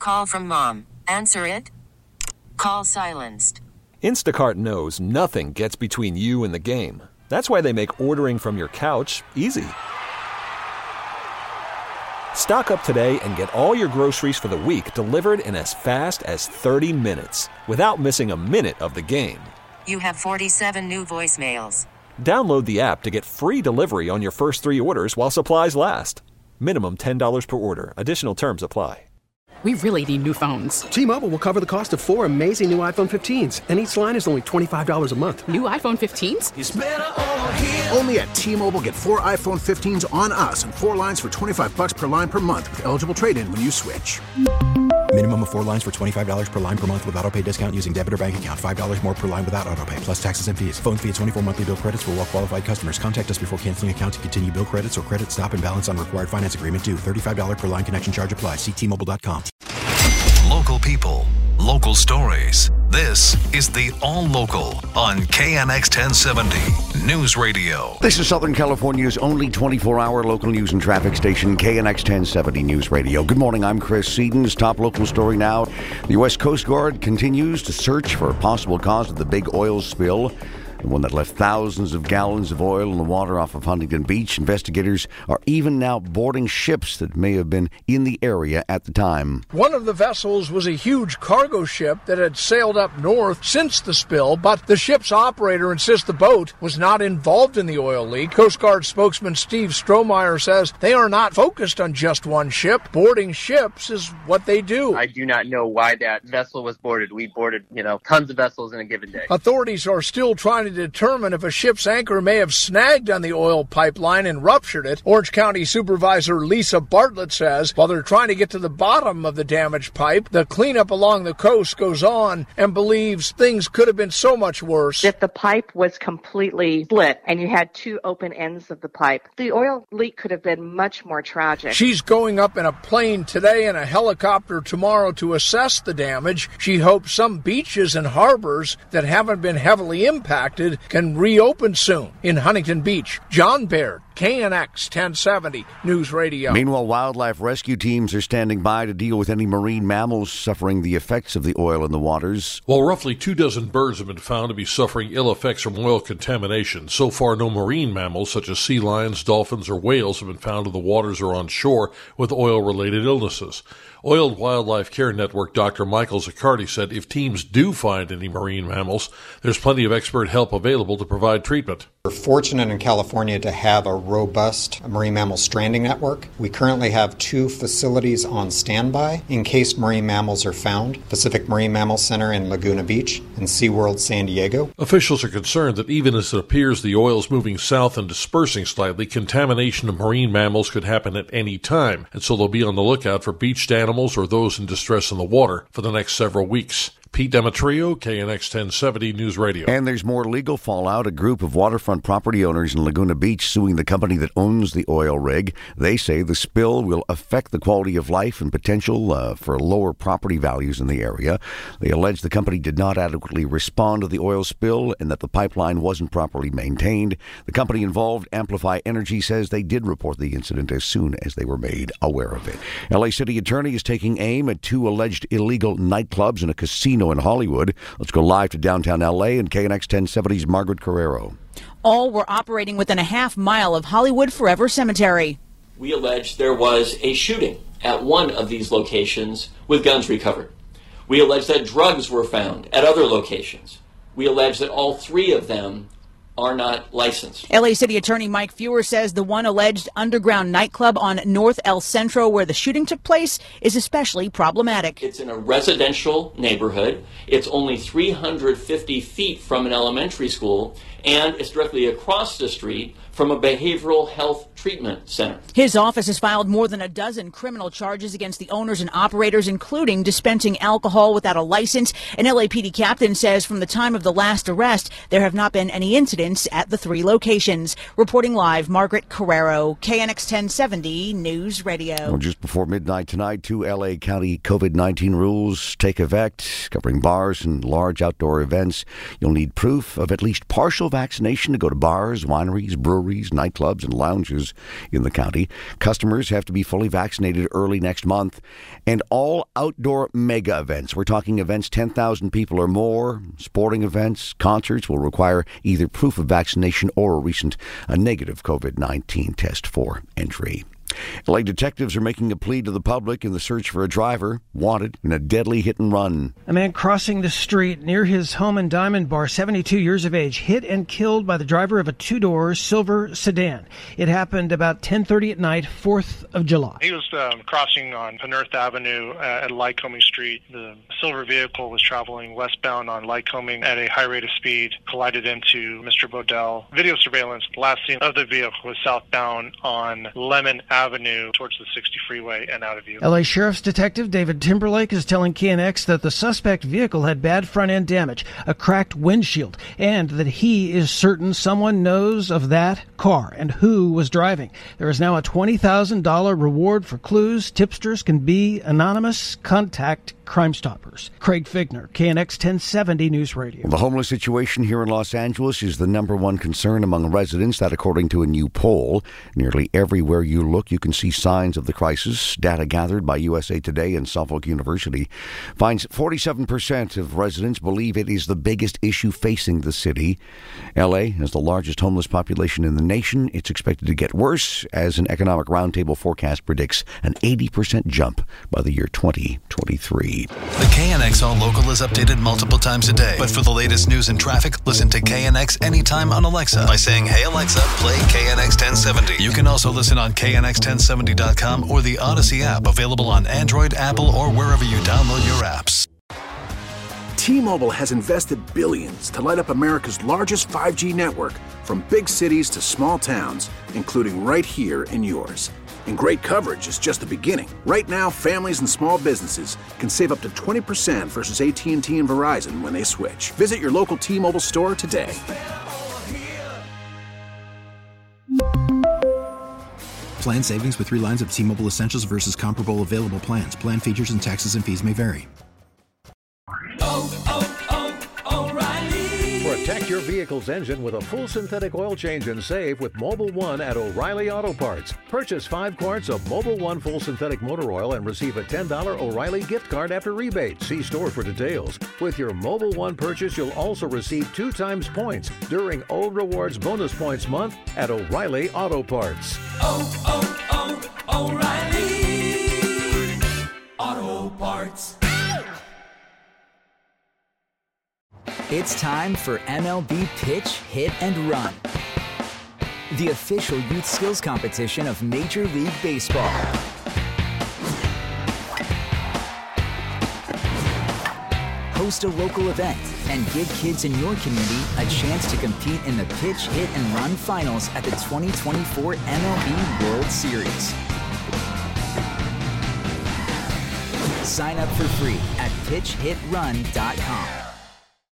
call from mom. Answer it. Call silenced. Instacart knows nothing gets between you and the game. That's why they make ordering from your couch easy. Stock up today and get all your groceries for the week delivered in as fast as 30 minutes without missing a minute of the game. You have 47 new voicemails. Download the app to get free delivery on your first 3 orders while supplies last. Minimum $10 per order. Additional terms apply. We really need new phones. T-Mobile will cover the cost of 4 amazing new iPhone 15s, and each line is only $25 a month. New iPhone 15s? It's better over here. Only at T-Mobile, get 4 iPhone 15s on us and 4 lines for $25 per line per month with eligible trade-in when you switch. Minimum of 4 lines for $25 per line per month with autopay discount using debit or bank account. $5 more per line without autopay, plus taxes and fees. Phone fee at 24 monthly bill credits for well-qualified customers. Contact us before canceling account to continue bill credits or credit stop and balance on required finance agreement due. $35 per line connection charge applies. See T-Mobile.com. Local people, local stories. This is the All Local on KNX 1070 News Radio. This is Southern California's only 24-hour local news and traffic station, KNX 1070 News Radio. Good morning, I'm Chris Sedens. Top local story now. The U.S. Coast Guard continues to search for a possible cause of the big oil spill, the one that left thousands of gallons of oil in the water off of Huntington Beach. Investigators are even now boarding ships that may have been in the area at the time. One of the vessels was a huge cargo ship that had sailed up north since the spill, but the ship's operator insists the boat was not involved in the oil leak. Coast Guard spokesman Steve Strohmeyer says they are not focused on just one ship. Boarding ships is what they do. I do not know why that vessel was boarded. We boarded, tons of vessels in a given day. Authorities are still trying to determine if a ship's anchor may have snagged on the oil pipeline and ruptured it. Orange County Supervisor Lisa Bartlett says while they're trying to get to the bottom of the damaged pipe, the cleanup along the coast goes on, and believes things could have been so much worse. If the pipe was completely split and you had 2 open ends of the pipe, the oil leak could have been much more tragic. She's going up in a plane today and a helicopter tomorrow to assess the damage. She hopes some beaches and harbors that haven't been heavily impacted can reopen soon. In Huntington Beach, John Baird, KNX 1070 News Radio. Meanwhile, wildlife rescue teams are standing by to deal with any marine mammals suffering the effects of the oil in the waters. While roughly 24 birds have been found to be suffering ill effects from oil contamination, so far no marine mammals such as sea lions, dolphins, or whales have been found in the waters or on shore with oil-related illnesses. Oil Wildlife Care Network Dr. Michael Zaccardi said if teams do find any marine mammals, there's plenty of expert help available to provide treatment. We're fortunate in California to have a robust marine mammal stranding network. We currently have 2 facilities on standby in case marine mammals are found: Pacific Marine Mammal Center in Laguna Beach and SeaWorld San Diego. Officials are concerned that even as it appears the oil is moving south and dispersing slightly, contamination of marine mammals could happen at any time, and so they'll be on the lookout for beached animals or those in distress in the water for the next several weeks. Pete Demetrio, KNX 1070 News Radio. And there's more legal fallout. A group of waterfront property owners in Laguna Beach suing the company that owns the oil rig. They say the spill will affect the quality of life and potential for lower property values in the area. They allege the company did not adequately respond to the oil spill and that the pipeline wasn't properly maintained. The company involved, Amplify Energy, says they did report the incident as soon as they were made aware of it. LA City Attorney is taking aim at 2 alleged illegal nightclubs and a casino in Hollywood. Let's go live to downtown L.A. and KNX 1070's Margaret Carrero. All were operating within a half-mile of Hollywood Forever Cemetery. We allege there was a shooting at one of these locations with guns recovered. We allege that drugs were found at other locations. We allege that all 3 of them are not licensed. L.A. City Attorney Mike Fewer says the one alleged underground nightclub on North El Centro where the shooting took place is especially problematic. It's in a residential neighborhood. It's only 350 feet from an elementary school, and it's directly across the street from a behavioral health treatment center. His office has filed more than a dozen criminal charges against the owners and operators, including dispensing alcohol without a license. An LAPD captain says from the time of the last arrest, there have not been any incidents residents at the 3 locations. Reporting live, Margaret Carrero, KNX 1070 News Radio. Well, just before midnight tonight, 2 L.A. County COVID-19 rules take effect, covering bars and large outdoor events. You'll need proof of at least partial vaccination to go to bars, wineries, breweries, nightclubs, and lounges in the county. Customers have to be fully vaccinated early next month. And all outdoor mega events, we're talking events 10,000 people or more, sporting events, concerts, will require either proof of vaccination or a recent negative COVID-19 test for entry. LA detectives are making a plea to the public in the search for a driver wanted in a deadly hit-and-run. A man crossing the street near his home in Diamond Bar, 72 years of age, hit and killed by the driver of a 2-door silver sedan. It happened about 10:30 at night, 4th of July. He was crossing on Penrith Avenue at Lycoming Street. The silver vehicle was traveling westbound on Lycoming at a high rate of speed, collided into Mr. Bodell. Video surveillance, last seen of the vehicle was southbound on Lemon Avenue towards the 60 freeway and out of view. LA Sheriff's Detective David Timberlake is telling KNX that the suspect vehicle had bad front-end damage, a cracked windshield, and that he is certain someone knows of that car and who was driving. There is now a $20,000 reward for clues. Tipsters can be anonymous. Contact Crime Stoppers. Craig Figner, KNX 1070 News Radio. The homeless situation here in Los Angeles is the number one concern among residents, that according to a new poll. Nearly everywhere you look, you can see signs of the crisis. Data gathered by USA Today and Suffolk University finds 47% of residents believe it is the biggest issue facing the city. L.A. has the largest homeless population in the nation. It's expected to get worse, as an economic roundtable forecast predicts an 80% jump by the year 2023. The KNX All Local is updated multiple times a day. But for the latest news and traffic, listen to KNX anytime on Alexa by saying, "Hey Alexa, play KNX 1070. You can also listen on KNX1070.com or the Odyssey app, available on Android, Apple, or wherever you download your apps. T-Mobile has invested billions to light up America's largest 5G network, from big cities to small towns, including right here in yours. And great coverage is just the beginning. Right now, families and small businesses can save up to 20% versus AT&T and Verizon when they switch. Visit your local T-Mobile store today. Plan savings with 3 lines of T-Mobile Essentials versus comparable available plans. Plan features and taxes and fees may vary. Protect your vehicle's engine with a full synthetic oil change and save with Mobil 1 at O'Reilly Auto Parts. Purchase 5 quarts of Mobil 1 full synthetic motor oil and receive a $10 O'Reilly gift card after rebate. See store for details. With your Mobil 1 purchase, you'll also receive 2 times points during O Rewards Bonus Points Month at O'Reilly Auto Parts. O'Reilly Auto Parts. It's time for MLB Pitch, Hit, and Run, the official youth skills competition of Major League Baseball. Host a local event and give kids in your community a chance to compete in the Pitch, Hit, and Run finals at the 2024 MLB World Series. Sign up for free at pitchhitrun.com.